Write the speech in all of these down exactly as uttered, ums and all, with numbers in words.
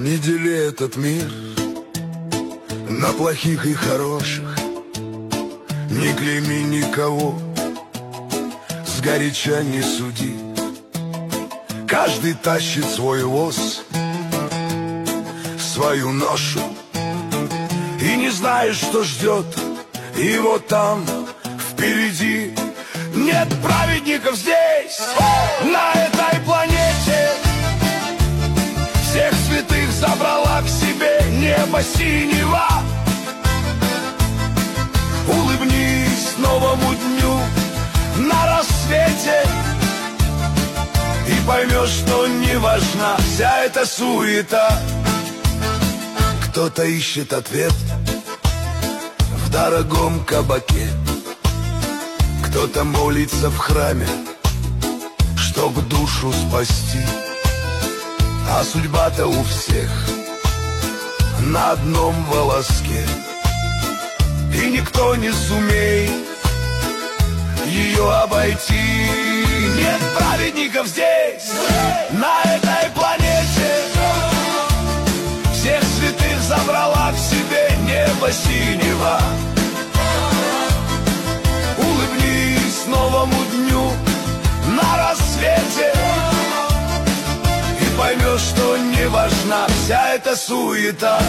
Не дели этот мир на плохих и хороших, не клейми никого, сгоряча не суди. Каждый тащит свой воз, свою ношу, и не знаешь, что ждет его там впереди. Нет праведников здесь, на этой планете. Всех святых забрала к себе небо синего. Улыбнись новому дню на рассвете, и поймешь, что не важна вся эта суета. Кто-то ищет ответ в дорогом кабаке, кто-то молится в храме, чтоб душу спасти. А судьба-то у всех на одном волоске, и никто не сумеет ее обойти. Нет праведников здесь, на этой планете. Всех святых забрала к себе небо синего. Улыбнись новому дню на рассвете, и поймешь, что не важна вся эта суета.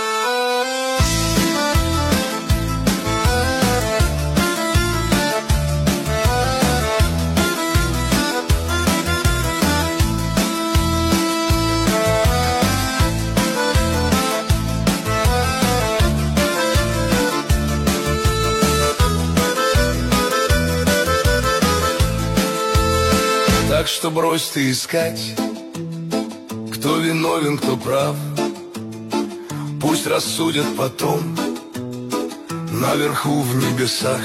Так что брось ты искать, кто виновен, кто прав. Пусть рассудят потом наверху в небесах.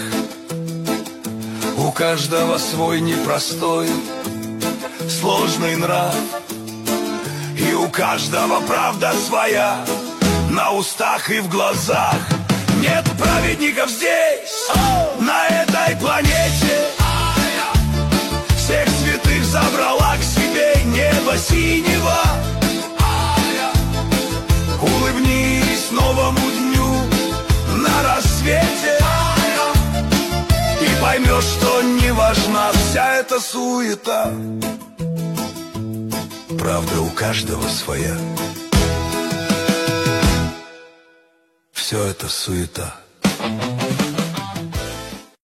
У каждого свой непростой, сложный нрав, и у каждого правда своя на устах и в глазах. Нет праведников здесь, на этой планете. Всех святых забрала к себе небо синего. Улыбнись новому дню на рассвете, и поймешь, что не важна вся эта суета. Правда у каждого своя. Все это суета.